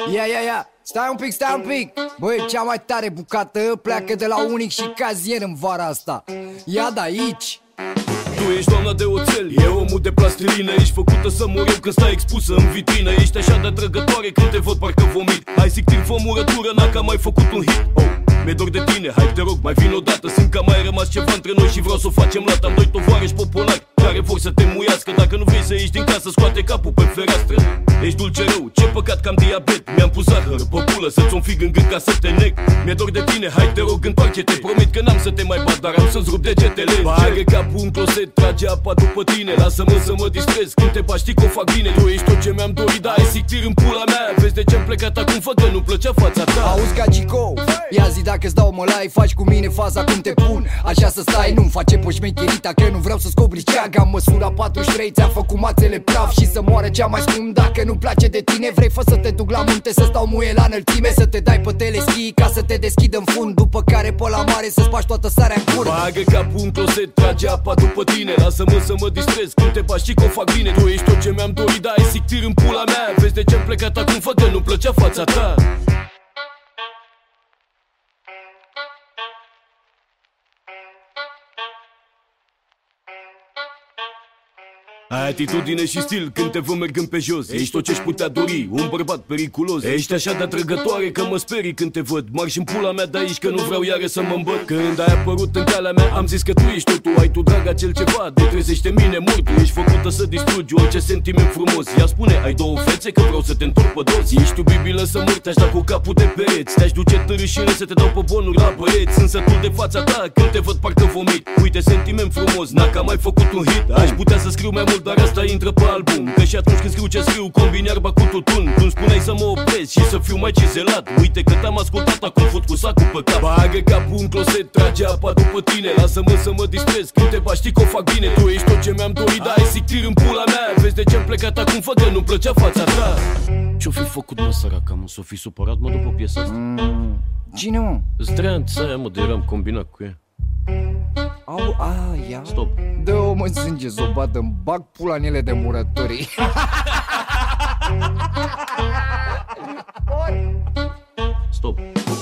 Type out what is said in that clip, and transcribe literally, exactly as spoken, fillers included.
Ia, ia, ia, stai un pic, stai un pic. Băi, cea mai tare bucată pleacă de la Unic și Cazier în vara asta. Ia de aici. Tu ești doamna de oțel, e omul de plastilină. Ești făcută să mor eu când stai expusă în vitrină. Ești așa de atrăgătoare când te văd parcă vomit. Hai sictir fă murătură, n-a că am mai făcut un hit. Oh, mi-e dor de tine, hai te rog, mai vin odată. Simt că mai rămas ceva între noi și vreau să o facem lată. Am doi tovarăși populari care vor să te muiască. Dacă nu vrei să ieși din casă, scoate capul pe fereastră. Ești dulce rău, ce păcat că am diabet. Mi-am pus zahăr pe pulă, să-ți un fig în gât ca să te nec. Mi-e dor de tine, hai te rog, întoarce-te. Promit că n-am să te mai bat, dar am să-ți rup degetele. Bagă capul în closet, trage apa după tine. Lasă-mă să mă distrez, când te bași știi că o fac bine. Tu ești tot ce mi-am dorit, dar ai sictir în pula mea. Vezi de ce-am plecat acum, fă că nu plăcea fața ta. Auzi gagico, ia zi dacă-ți dau mă lai, faci cu mine faza cum te pun. Așa să stai, nu-mi face poșmecherita, că nu vreau să-ți cobri ceaga. Am măsura patruzeci și trei, ți-am făcut mațele praf și să moară cea mai scump. Dacă nu place de tine, vrei fă să te duc la munte, să stau muie la înălțime, să te dai pe teleschi ca să te deschid în fund. După care pe la mare să spași toată sarea în cur. Bagă capul în closet, trage apa după tine. Lasă-mă să mă distrez, când te bași știi că o fac bine. Tu ești tot ce mi-am dorit, dar ai sictir în pula mea. Vezi de ce-am plecat acum, fă că nu plăcea fața ta. Ai atitudine și stil când te văd mergând pe jos. Ești tot ce-și putea dori, un bărbat periculos. Ești așa de atrăgătoare că mă sperii când te văd. Marș în pula mea de aici că nu vreau iară să mă îmbăt. Când ai apărut în calea mea am zis că tu ești totul. Ai tu drag acel ceva, de trezește mine mort. Tu ești făcută să distrugi orice sentiment frumos. Ea spune, ai două fețe că vreau să te întorc pe dos. Ești iubibilă să mor, te-aș da cu capul de pereți. Te-aș duce târâșile să te dau pe bonuri la băieți. Însă tu de fața ta când te văd parcă vomit. Uite sentiment frumos, n-a că am mai făcut un hit. Aș putea să scriu mai mult, dar asta intră pe album. Că și atunci când scriu ce scriu, combin iarba cu tutun. Tu-mi spuneai să mă opresc și să fiu mai cizelat. Uite că te-am ascultat, acum fut cu sacul pe cap. Bagă capul în closet, trage apa după tine. Lasă-mă să mă distrez, când te bași știi că o fac bine. Tu ești tot ce mi-am dorit, dar ai sictir în pula mea. Vezi de ce-am plecat acum, fă că nu plăcea fața ta. Ce-o fi făcut mă săraca, mă? S-o fi supărat mă după piesa asta? Mm, cine mă? Zdreanța aia mă, de eram combinat cu ea. Au, a, ia. Stop. Dă-o mă sânge zobadă, îmi bag pula în ele de murătorii. Stop.